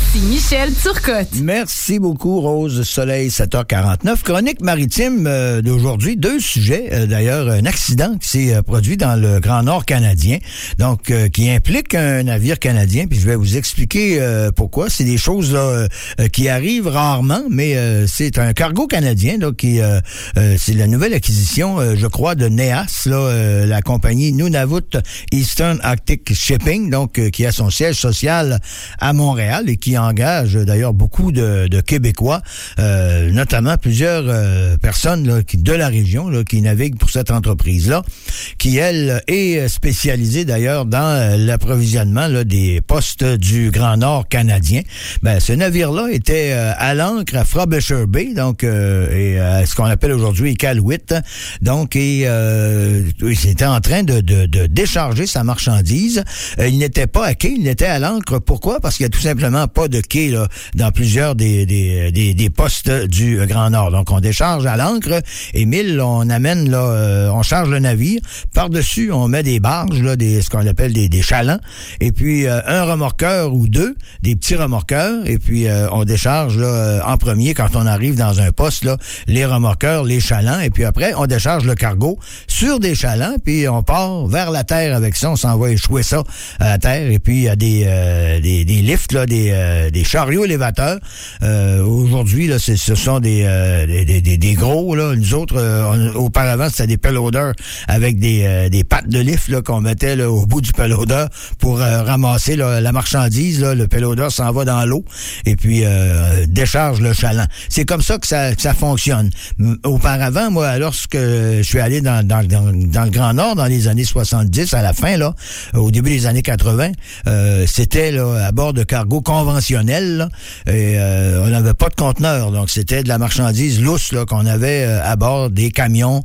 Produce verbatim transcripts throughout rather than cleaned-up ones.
Voici Michel Turcotte. Merci beaucoup, Rose Soleil, sept heures quarante-neuf. Chronique maritime euh, d'aujourd'hui. Deux sujets. Euh, d'ailleurs, un accident qui s'est euh, produit dans le Grand Nord canadien, donc euh, qui implique un navire canadien. Puis je vais vous expliquer euh, pourquoi. C'est des choses là, euh, qui arrivent rarement, mais euh, c'est un cargo canadien là, qui euh, euh, c'est la nouvelle acquisition, euh, je crois, de Neas, là, euh, la compagnie Nunavut Eastern Arctic Shipping, donc euh, qui a son siège social à Montréal et qui engage d'ailleurs beaucoup de, de Québécois, euh, notamment plusieurs euh, personnes là, qui, de la région là, qui naviguent pour cette entreprise-là, qui, elle, est spécialisée d'ailleurs dans euh, l'approvisionnement là, des postes du Grand Nord canadien. Ben, ce navire-là était euh, à l'ancre à Frobisher Bay, donc euh, et à ce qu'on appelle aujourd'hui Iqaluit, donc et euh, il était en train de, de, de décharger sa marchandise. Euh, il n'était pas à quai, il était à l'ancre. Pourquoi? Parce qu'il y a tout simplement pas de quai là, dans plusieurs des, des, des, des postes du Grand Nord. Donc, on décharge à l'ancre et mille, on amène, là, euh, on charge le navire. Par-dessus, on met des barges, là, des, ce qu'on appelle des, des chalands. Et puis, euh, un remorqueur ou deux, des petits remorqueurs. Et puis, euh, on décharge là, en premier, quand on arrive dans un poste, là, les remorqueurs, les chalands. Et puis après, on décharge le cargo sur des chalands. Puis, on part vers la terre avec ça. On s'en va échouer ça à la terre. Et puis, il y a des, euh, des, des lifts, là, des, euh, des chariots élévateurs. Euh, aujourd'hui, là, c'est, ce sont des, euh, des, des, des gros, là. Nous autres, euh, on, auparavant, c'était des payloaders avec des, euh, des pattes de lift, là, qu'on mettait, là, au bout du payloader pour euh, ramasser, là, la marchandise, là. Le payloader s'en va dans l'eau et puis, euh, décharge le chaland. C'est comme ça que ça, que ça fonctionne. Auparavant, moi, lorsque je suis allé dans, dans, dans, dans le Grand Nord, dans les années soixante-dix, à la fin, là, au début des années quatre-vingts, euh, c'était, là, à bord de cargo conventionnel, là, et euh, on n'avait pas de conteneur, donc c'était de la marchandise lousse là, qu'on avait euh, à bord, des camions,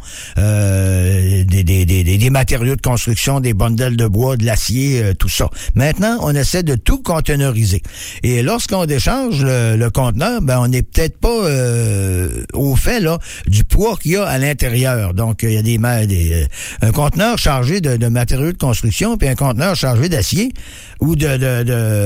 euh, des, des, des, des matériaux de construction, des bundles de bois, de l'acier, euh, tout ça. Maintenant, on essaie de tout conteneuriser. Et lorsqu'on décharge le, le conteneur, ben on n'est peut-être pas euh, au fait là du poids qu'il y a à l'intérieur. Donc, il y a des, des euh, un conteneur chargé de, de matériaux de construction, puis un conteneur chargé d'acier ou de de,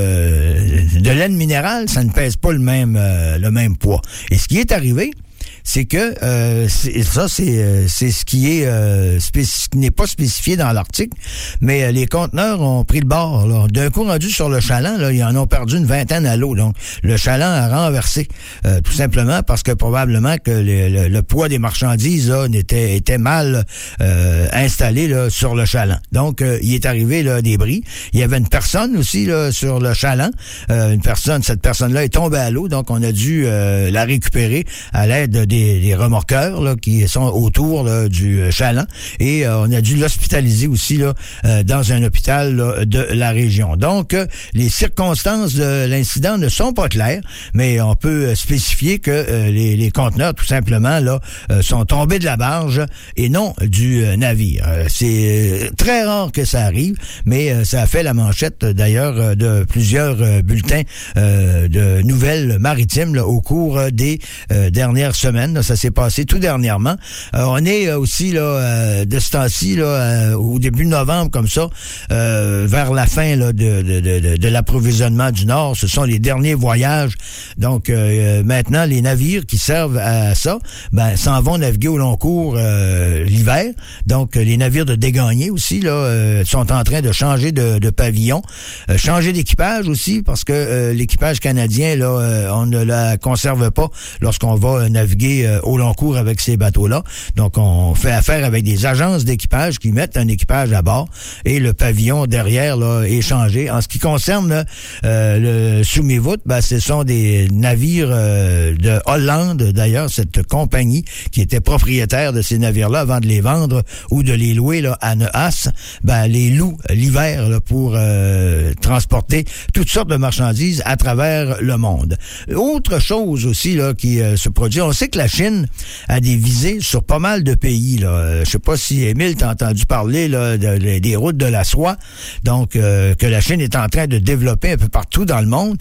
de, de laine minérale, ça ne pèse pas le même euh, le même poids. Et ce qui est arrivé, c'est que euh, c'est, ça, c'est, c'est ce qui est euh, spécif- qui n'est pas spécifié dans l'article, mais euh, les conteneurs ont pris le bord. Là. D'un coup, rendu sur le chaland, là, ils en ont perdu une vingtaine à l'eau. Donc, le chaland a renversé, euh, tout simplement parce que probablement que le, le, le poids des marchandises là, était, était mal euh, installé là, sur le chaland. Donc, euh, il est arrivé là, des bris. Il y avait une personne aussi là, sur le chaland. Euh, une personne, cette personne-là est tombée à l'eau, donc on a dû euh, la récupérer à l'aide de Des, des remorqueurs là, qui sont autour là, du chaland et euh, on a dû l'hospitaliser aussi là, euh, dans un hôpital là, de la région. Donc, euh, les circonstances de l'incident ne sont pas claires, mais on peut spécifier que euh, les, les conteneurs, tout simplement, là, euh, sont tombés de la barge et non du euh, navire. Euh, c'est très rare que ça arrive, mais euh, ça a fait la manchette d'ailleurs euh, de plusieurs euh, bulletins euh, de nouvelles maritimes là, au cours euh, des euh, dernières semaines. Là, ça s'est passé tout dernièrement. Euh, on est euh, aussi là euh, de ce temps-ci là euh, au début novembre comme ça, euh, vers la fin là de de, de de l'approvisionnement du Nord. Ce sont les derniers voyages. Donc euh, maintenant les navires qui servent à ça, ben s'en vont naviguer au long cours euh, l'hiver. Donc les navires de dégagnés aussi là euh, sont en train de changer de, de pavillon, euh, changer d'équipage aussi parce que euh, l'équipage canadien là euh, on ne la conserve pas lorsqu'on va naviguer euh, au long cours avec ces bateaux-là. Donc, on fait affaire avec des agences d'équipage qui mettent un équipage à bord et le pavillon derrière là, est changé. En ce qui concerne euh, le Sumivut, ben, ce sont des navires euh, de Hollande, d'ailleurs, cette compagnie qui était propriétaire de ces navires-là avant de les vendre ou de les louer là, à Neas, ben, les loue l'hiver là, pour euh, transporter toutes sortes de marchandises à travers le monde. Autre chose aussi là qui euh, se produit, on sait que la Chine a des visées sur pas mal de pays. Là. Euh, je sais pas si, Émile, t'as entendu parler là, de, de, des routes de la soie, donc euh, que la Chine est en train de développer un peu partout dans le monde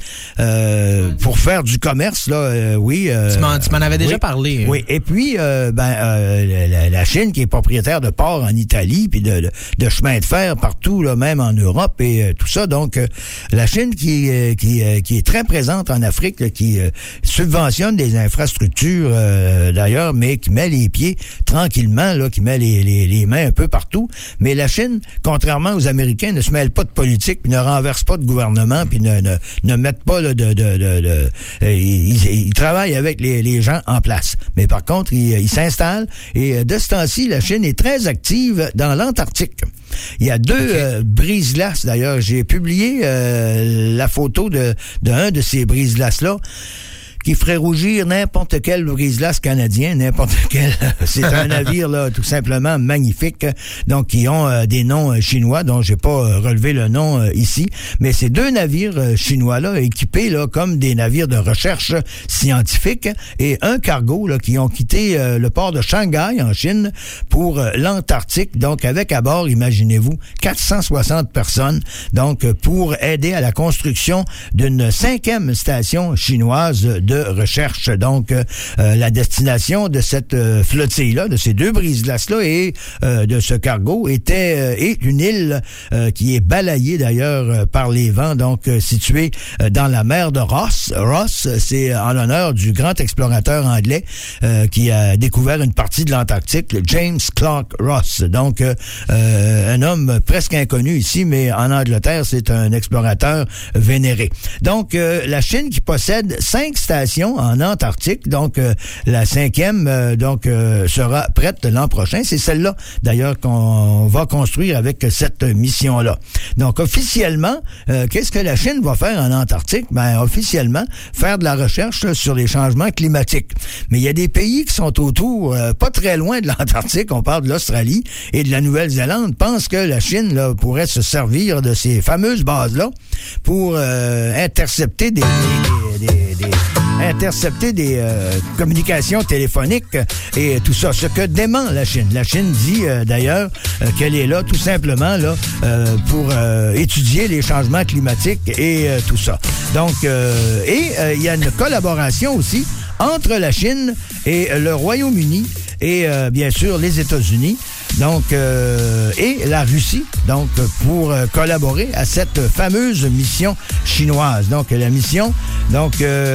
euh, pour faire du commerce. Là, euh, oui. Euh, tu, m'en, tu m'en avais déjà oui, parlé. Oui, et puis, euh, ben, euh, la, la Chine qui est propriétaire de ports en Italie, puis de, de, de chemins de fer partout, là, même en Europe et euh, tout ça. Donc, euh, la Chine qui, euh, qui, euh, qui est très présente en Afrique, là, qui euh, subventionne des infrastructures euh, d'ailleurs, mais qui met les pieds tranquillement, là, qui met les, les, les mains un peu partout. Mais la Chine, contrairement aux Américains, ne se mêle pas de politique, puis ne renverse pas de gouvernement, puis ne, ne, ne mettent pas là, de... de, de, de, de euh, ils, ils travaillent avec les, les gens en place. Mais par contre, ils, ils s'installent et de ce temps-ci, la Chine est très active dans l'Antarctique. Il y a deux okay. euh, brise-glaces, d'ailleurs. J'ai publié euh, la photo de, de un de ces brise-glaces-là qui ferait rougir n'importe quel brise-glace canadien, n'importe quel. C'est un navire là, tout simplement magnifique. Donc, qui ont euh, des noms euh, chinois, dont j'ai pas euh, relevé le nom euh, ici. Mais ces deux navires euh, chinois là, équipés là comme des navires de recherche scientifique, et un cargo là qui ont quitté euh, le port de Shanghai en Chine pour euh, l'Antarctique. Donc, avec à bord, imaginez-vous, quatre cent soixante personnes. Donc, pour aider à la construction d'une cinquième station chinoise de de recherche. Donc, euh, la destination de cette euh, flottille-là, de ces deux brise-glaces-là et euh, de ce cargo était euh, est une île euh, qui est balayée d'ailleurs euh, par les vents, donc euh, située euh, dans la mer de Ross. Ross, c'est en l'honneur du grand explorateur anglais euh, qui a découvert une partie de l'Antarctique, le James Clark Ross. Donc, euh, euh, un homme presque inconnu ici, mais en Angleterre, c'est un explorateur vénéré. Donc, euh, la Chine qui possède cinq stations en Antarctique, donc euh, la cinquième euh, donc euh, sera prête l'an prochain. C'est celle-là, d'ailleurs, qu'on va construire avec cette mission-là. Donc, officiellement, euh, qu'est-ce que la Chine va faire en Antarctique? Ben, officiellement, faire de la recherche là, sur les changements climatiques. Mais il y a des pays qui sont autour, euh, pas très loin de l'Antarctique, on parle de l'Australie et de la Nouvelle-Zélande, pensent que la Chine là, pourrait se servir de ces fameuses bases-là pour euh, intercepter des... des, des, des, des intercepter des euh, communications téléphoniques et tout ça. Ce que dément la Chine. La Chine dit euh, d'ailleurs euh, qu'elle est là tout simplement là euh, pour euh, étudier les changements climatiques et euh, tout ça. Donc, euh, et euh, il y a une collaboration aussi entre la Chine et le Royaume-Uni et euh, bien sûr les États-Unis. Donc, euh, et la Russie, donc, pour euh, collaborer à cette fameuse mission chinoise. Donc, la mission, donc,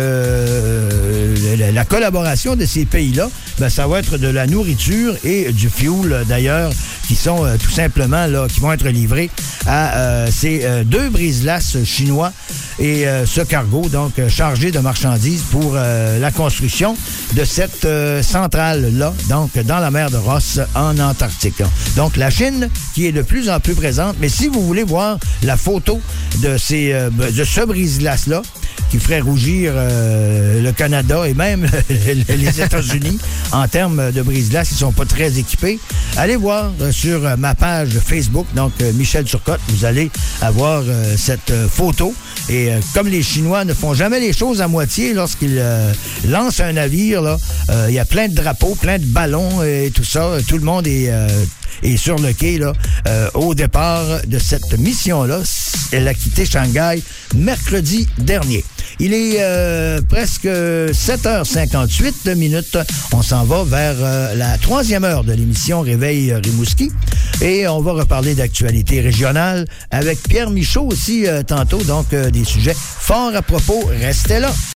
euh, la, la collaboration de ces pays-là, ben, ça va être de la nourriture et du fuel, d'ailleurs, qui sont euh, tout simplement, là, qui vont être livrés à euh, ces euh, deux brise-glaces chinois et euh, ce cargo, donc, euh, chargé de marchandises pour euh, la construction de cette euh, centrale-là, donc, dans la mer de Ross, en Antarctique. Donc, la Chine qui est de plus en plus présente. Mais si vous voulez voir la photo de ces euh, de ce brise-glace-là, qui ferait rougir euh, le Canada et même les États-Unis en termes de brise-glace, ils sont pas très équipés. Allez voir euh, sur ma page Facebook, donc euh, Michel Turcotte, vous allez avoir euh, cette euh, photo. Et euh, comme les Chinois ne font jamais les choses à moitié lorsqu'ils euh, lancent un navire, là, euh, il y a plein de drapeaux, plein de ballons et tout ça. Tout le monde est euh, et sur le quai, là, euh, au départ de cette mission-là. Elle a quitté Shanghai mercredi dernier. Il est euh, presque sept heures cinquante-huit minutes. On s'en va vers euh, la troisième heure de l'émission Réveil Rimouski. Et on va reparler d'actualité régionale avec Pierre Michaud aussi euh, tantôt. Donc, euh, des sujets forts à propos. Restez là.